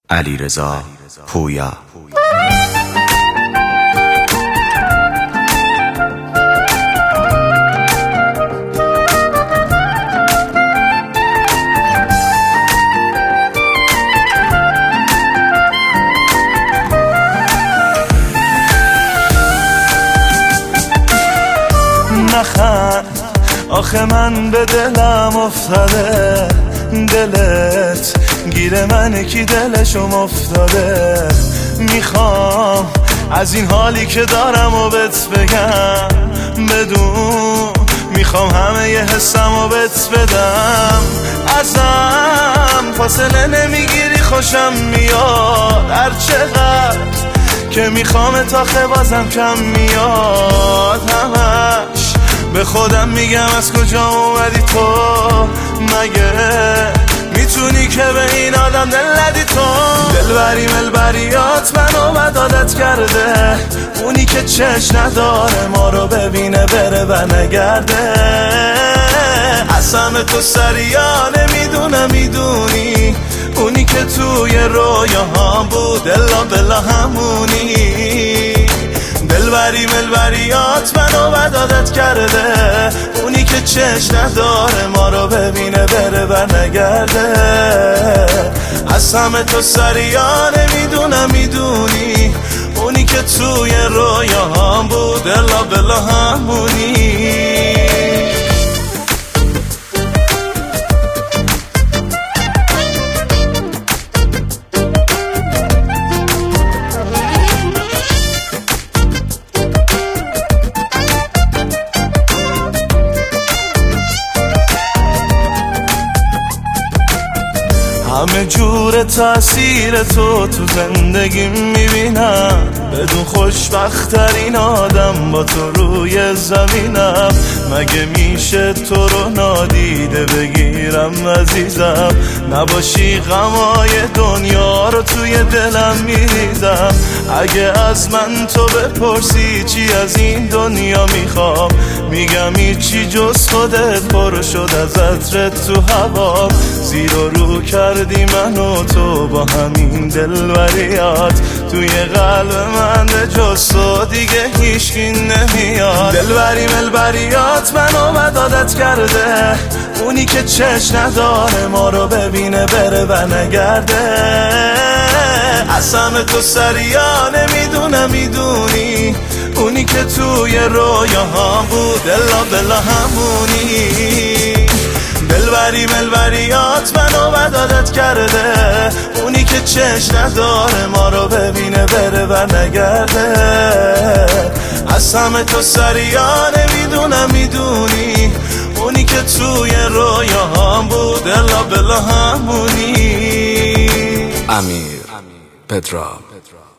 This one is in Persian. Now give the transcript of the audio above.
علیرضا پویا. نخند آخه من به دلم افتاده، دلت گیر منه کی دلشم افتاده. میخوام از این حالی که دارم و بهت بگم، بدون میخوام همه ی حسم و بهت بدم. ازم فاصله نمیگیری خوشم میاد، هر چقدر که میخوام تا بازم کم میاد. همش به خودم میگم از کجا اومدی تو، مگه میتونی که به این آدم دل ندی تو؟ دلبری ملبریات منو بد عادت کرده، اونی که چشم نداره ما رو ببینه بره و نگرده. قسم تو سریانه میدونم میدونی، اونی که توی رویاهام بود الا بلا همونی. دلبری ملبریات منو بد عادت کرده، اونی که چشم نداره ما رو ببینه بره و نگرده. قسم تو سریانه میدونم میدونی، اونی که توی رویاهام بود الا بلا همونی. همه جور تأثیر تو زندگی میبینم، بدون خوشبخت‌ترین آدم با تو روی زمینم. مگه میشه تو رو نادیده بگیرم عزیزم؟ نباشی غمای دنیا رو توی دلم میریزم. اگه از من تو بپرسی چی از این دنیا میخوام، میگم هیچی جز خودت، پر شد از عطرت تو هوا. زیر و رو کردی من و تو با همین دلبریات، توی قلب من به جز تو دیگه هیچکی نمیاد. دلبری ملبریات منو بد عادت کرده، اونی که چشم نداره ما رو ببینه بره و نگرده. قسم تو سریانه میدونم میدونی، اونی که توی رویاهام بود الا بلا همونی. دلبری ملبریات منو بد عادت کرده، اونی که چشم نداره ما رو ببینه بره و نگرده. قسم تو سریانه میدونم میدونی، اونی که توی رویاهام بود الا بلا همونی. امیر پدرام.